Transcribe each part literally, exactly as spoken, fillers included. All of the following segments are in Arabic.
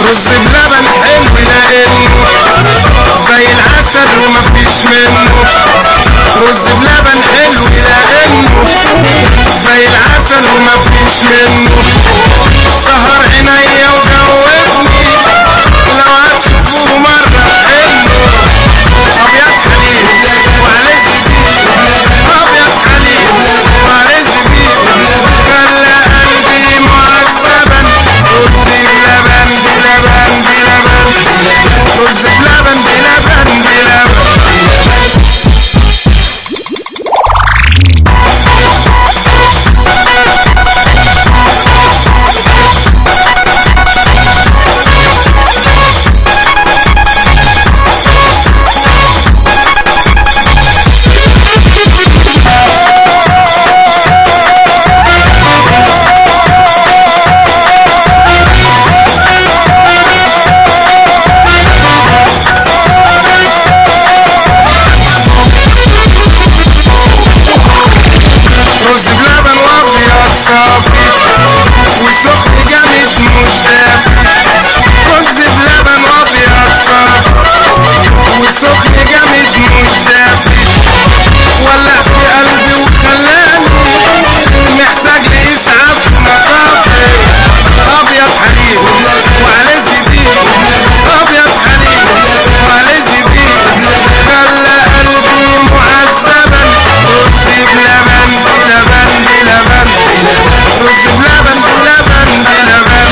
رز بلبن حلو لانه زي العسل ومفيش منه. رز بلبن حلو لانه زي العسل ومفيش منه. سهر عينيا وجوبني لو هتشوفوه مرة انه ابيض حليب وعليه زبيب. ابيض حليب وعليه زبيب خلى قلبي معذبا. رز بلبن بلبن بلبن رز بلبن بلبن بلبن. رز بلبن وابيض صافي وسخن جامد مش دافي. رز بلبن وابيض صافي وسخن جامد مش دافي. ولع في قلبي وخلاني محتاج لإسعاف مطافي. ابيض حليب وعليه زبيب. ابيض حليب وعليه زبيب خلى قلبي معذبا. رز بلبن بلبن بلبن رز بلبن بلبن بلبن.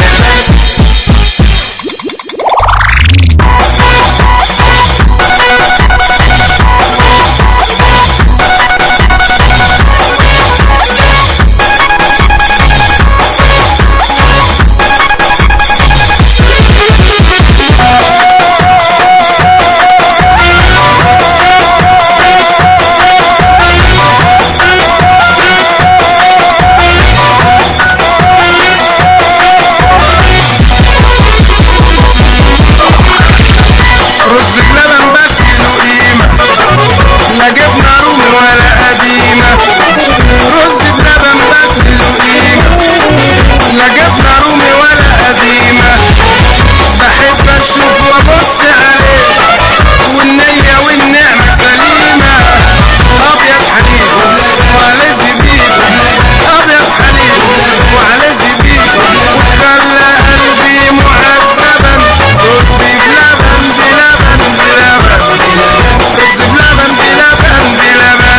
رز بلبن بس له قيمة لا جبنة رومي ولا قديمة. رز بلبن بس له قيمة لا جبنة رومي ولا قديمة. بحب اشوف وابص عليه والنية والنعمة سليمة. ابيض حليب وعليه زبيب. ابيض حليب وعليه زبيب خلى قلبي معذبا. رز بلبن بلبن بلبن رز بلبن بلبن بلبن.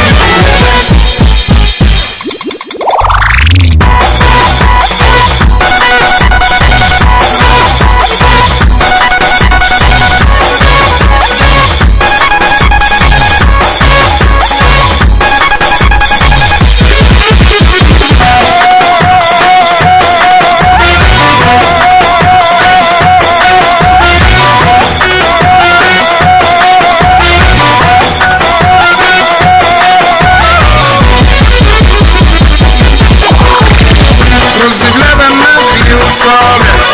رز بلبن مغلي وصابع